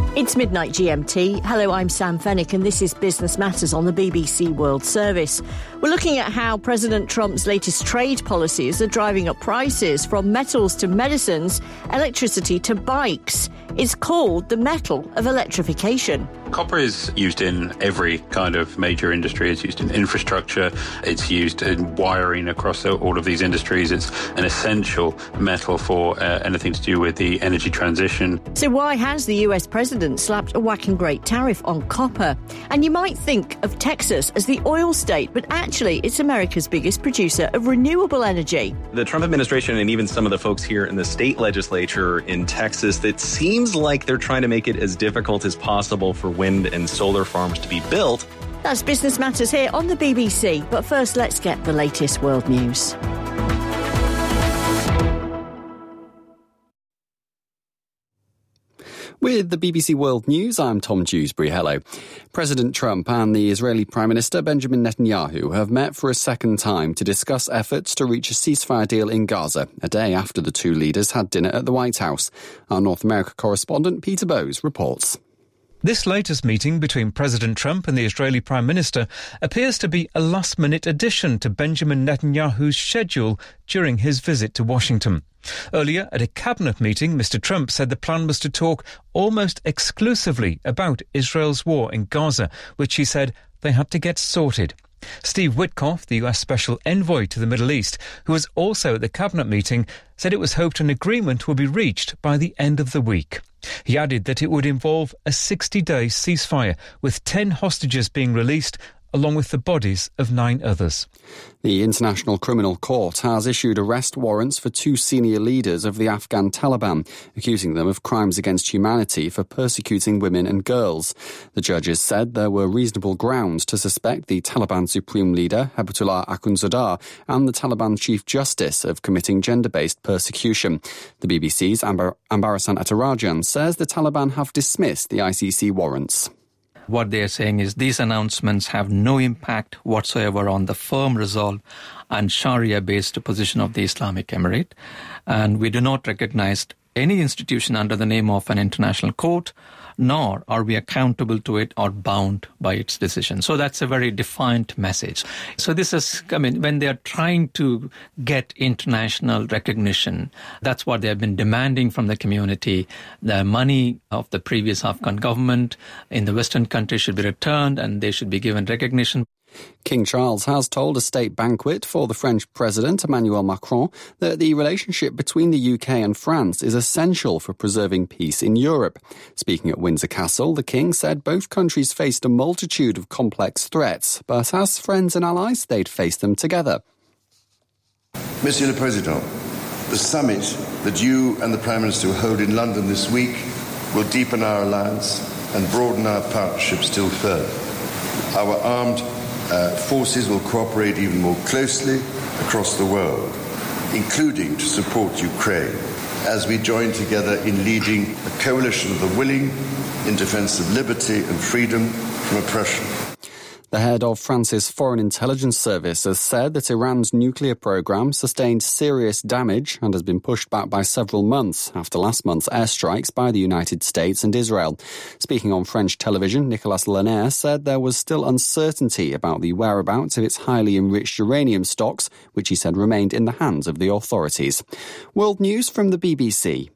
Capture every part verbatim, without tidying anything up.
It's midnight G M T. Hello, I'm Sam Fennick and this is Business Matters on the B B C World Service. We're looking at how President Trump's latest trade policies are driving up prices from metals to medicines, electricity to bikes. It's called the metal of electrification. Copper is used in every kind of major industry. It's used in infrastructure. It's used in wiring across all of these industries. It's an essential metal for uh, anything to do with the energy transition. So why has the U S president slapped a whacking great tariff on copper? And you might think of Texas as the oil state, but actually it's America's biggest producer of renewable energy. The Trump administration and even some of the folks here in the state legislature in Texas, that seems like they're trying to make it as difficult as possible for wind and solar farms to be built. That's Business Matters here on the B B C. But first, let's get the latest world news. With the B B C World News, I'm Tom Dewsbury. Hello. President Trump and the Israeli Prime Minister Benjamin Netanyahu have met for a second time to discuss efforts to reach a ceasefire deal in Gaza, a day after the two leaders had dinner at the White House. Our North America correspondent Peter Bowes reports. This latest meeting between President Trump and the Israeli Prime Minister appears to be a last-minute addition to Benjamin Netanyahu's schedule during his visit to Washington. Earlier, at a cabinet meeting, Mister Trump said the plan was to talk almost exclusively about Israel's war in Gaza, which he said they had to get sorted. Steve Witkoff, the U S Special Envoy to the Middle East, who was also at the cabinet meeting, said it was hoped an agreement would be reached by the end of the week. He added that it would involve a sixty-day ceasefire, with ten hostages being released, along with the bodies of nine others. The International Criminal Court has issued arrest warrants for two senior leaders of the Afghan Taliban, accusing them of crimes against humanity for persecuting women and girls. The judges said there were reasonable grounds to suspect the Taliban Supreme Leader, Habibatullah Akhundzada, and the Taliban Chief Justice of committing gender-based persecution. The B B C's Ambar- Ambarasan Attarajan says the Taliban have dismissed the I C C warrants. What they are saying is these announcements have no impact whatsoever on the firm resolve and Sharia-based position of the Islamic Emirate. And we do not recognize any institution under the name of an international court, nor are we accountable to it or bound by its decision. So that's a very defiant message. So this is, I mean, when they are trying to get international recognition, that's what they have been demanding from the community. The money of the previous Afghan government in the Western countries should be returned and they should be given recognition. King Charles has told a state banquet for the French President Emmanuel Macron that the relationship between the U K and France is essential for preserving peace in Europe. Speaking at Windsor Castle, the King said both countries faced a multitude of complex threats, but as friends and allies, they'd face them together. Monsieur le Président, the summit that you and the Prime Minister will hold in London this week will deepen our alliance and broaden our partnership still further. Our armed Uh, forces will cooperate even more closely across the world, including to support Ukraine, as we join together in leading a coalition of the willing in defence of liberty and freedom from oppression. The head of France's Foreign Intelligence Service has said that Iran's nuclear program sustained serious damage and has been pushed back by several months after last month's airstrikes by the United States and Israel. Speaking on French television, Nicolas Lanaire said there was still uncertainty about the whereabouts of its highly enriched uranium stocks, which he said remained in the hands of the authorities. World News from the B B C.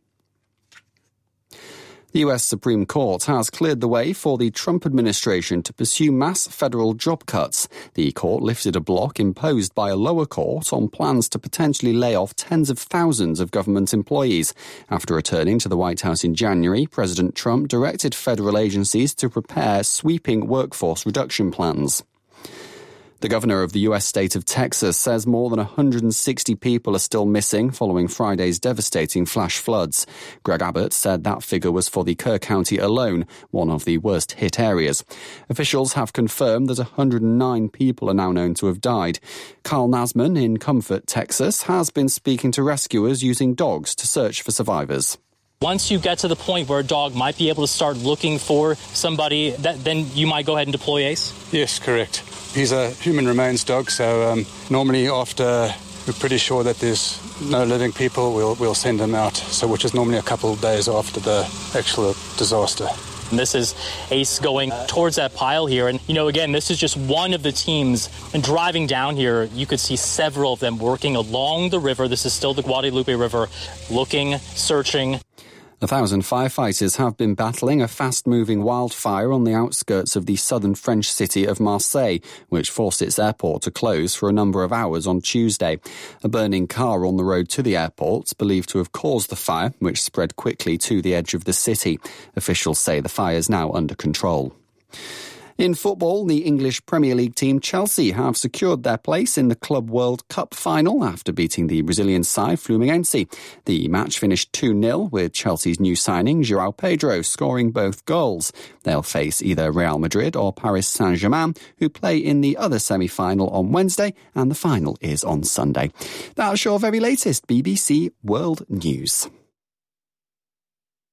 The U S Supreme Court has cleared the way for the Trump administration to pursue mass federal job cuts. The court lifted a block imposed by a lower court on plans to potentially lay off tens of thousands of government employees. After returning to the White House in January, President Trump directed federal agencies to prepare sweeping workforce reduction plans. The governor of the U S state of Texas says more than one hundred sixty people are still missing following Friday's devastating flash floods. Greg Abbott said that figure was for the Kerr County alone, one of the worst hit areas. Officials have confirmed that one hundred nine people are now known to have died. Carl Nasman in Comfort, Texas, has been speaking to rescuers using dogs to search for survivors. Once you get to the point where a dog might be able to start looking for somebody, that, then you might go ahead and deploy ACE? Yes, correct. He's a human remains dog, so um, normally after we're pretty sure that there's no living people, we'll, we'll send them out, so which is normally a couple of days after the actual disaster. And this is Ace going towards that pile here. And, you know, again, this is just one of the teams. And driving down here, you could see several of them working along the river. This is still the Guadalupe River, looking, searching. A thousand firefighters have been battling a fast-moving wildfire on the outskirts of the southern French city of Marseille, which forced its airport to close for a number of hours on Tuesday. A burning car on the road to the airport, believed to have caused the fire, which spread quickly to the edge of the city. Officials say the fire is now under control. In football, the English Premier League team Chelsea have secured their place in the Club World Cup final after beating the Brazilian side Fluminense. The match finished two nil with Chelsea's new signing João Pedro scoring both goals. They'll face either Real Madrid or Paris Saint-Germain, who play in the other semi-final on Wednesday, and the final is on Sunday. That's your very latest B B C World News.